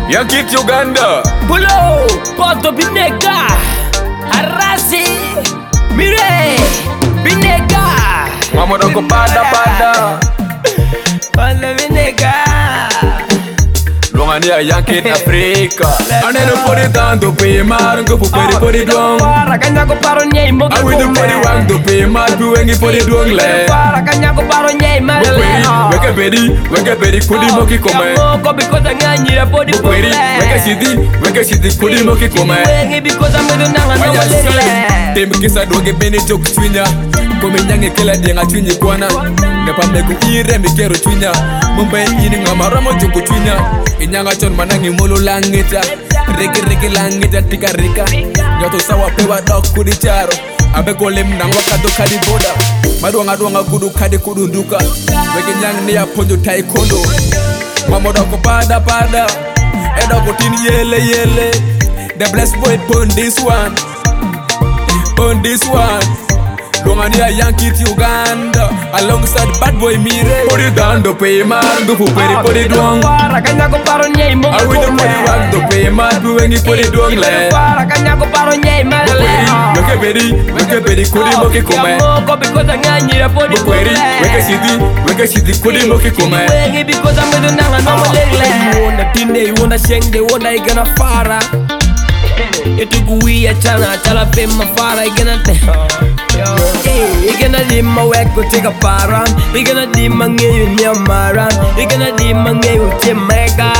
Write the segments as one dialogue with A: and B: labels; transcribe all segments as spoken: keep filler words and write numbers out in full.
A: Yankee Uganda.
B: Pulo, Poto Binega, Arasi, Mire, Binega,
A: Mamodoko pada pada.
B: Pada Binega.
A: Longania Yankee Africa. Anelo pori tanto pe mar go pori pori dong.
B: Para kanya ko paro nyai mo.
A: I will pori wang do pe mar bu wengi pori dong le.
B: Para kanya ko paro nyai ma le.
A: Weke bedi, weke bedi kudi moki kome.
B: Ko because nganyira podi
A: pori. Weke sidi, weke sidi kudi moki kome.
B: Wengi because amedo nanga no le.
A: Tem kisa doge bene jok twinya. Kome nyange kela dienga twinyi kwana. Nepa meku ire mi kero twinya. Mumbai ini ngamara mo joko twinya. Inyanga chon manangi molo langita. Riki riki langita tika rika. Nyoto sawa pewa dok kudi charo. Abe golem nang wakato kadi boda. Maduanga duanga kudu kadi kudu nduka. Weke nyang niya ponjo taekwondo. Mamoda ko pada pada. Edo ko tin yele yele. The blessed boy pon this one. On this one, Longania Yankee Uganda, alongside bad boy Mire. Put it down to pay man, go for pay put it down.
B: Para kanya ko paro nyai mo.
A: I will put it down to pay man, doing it put it down le.
B: Para kanya ko paro nyai ma le.
A: Weke bedi, weke bedi kudi moki kome.
B: Ko because nganyira podi
A: pori. Weke sidi, weke sidi kudi moki kome.
B: Wengi because amedo nanga no le. Wona tinde, wona shenge, wona igana fara. Itukuia chana chala pema fara igana te. Igana di maweko tega para. Igana di mangeyu nyamara. Igana di mangeyu temega.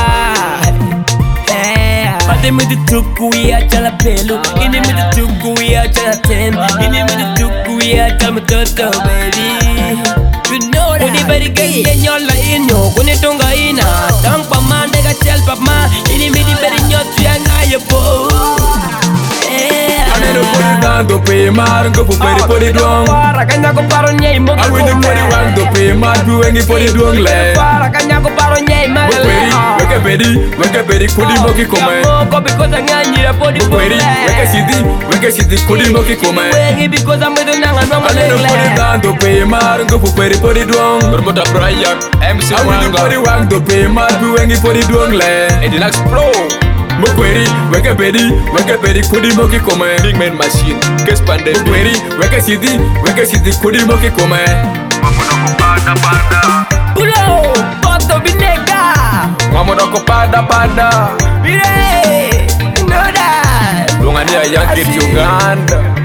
B: Pati mi tukuia chala pelu. Ini mi tukuia chala ten. Ini mi tukuia chala mtoto baby. You know that. Uni bari genge nyola inyo. Kuni tunga ina. Tang pa man dega chel pa ma. Ini mi di bari nyotu yang ayo po.
A: Anelo pori tanto pe mar go pori pori dong.
B: Para kanya ko paro nyai mo.
A: I will pori wang do pe mar bu wengi pori dong le.
B: Para kanya ko paro nyai ma le.
A: Weke bedi, weke bedi kudi moki kome.
B: Ko because nganyira podi
A: pori. Weke sidi, weke sidi kudi moki kome.
B: Wengi because amedo nanga no le.
A: Anelo pori tanto pe mar go pori pori dong. Bermuda Brian, M C Wanga. I will pori wang do pe mar bu wengi pori dong le. Edilax Pro. Mokweri, weke bedi, weke bedi kudi moki kome. Big man machine, kes pande. Mokweri, weke sidi, weke sidi kudi moki kome. Mamodoko pada pada.
B: Pulo, Poto Binega.
A: Mamodoko pada pada.
B: Mire, know that.
A: Longania Yankee Uganda.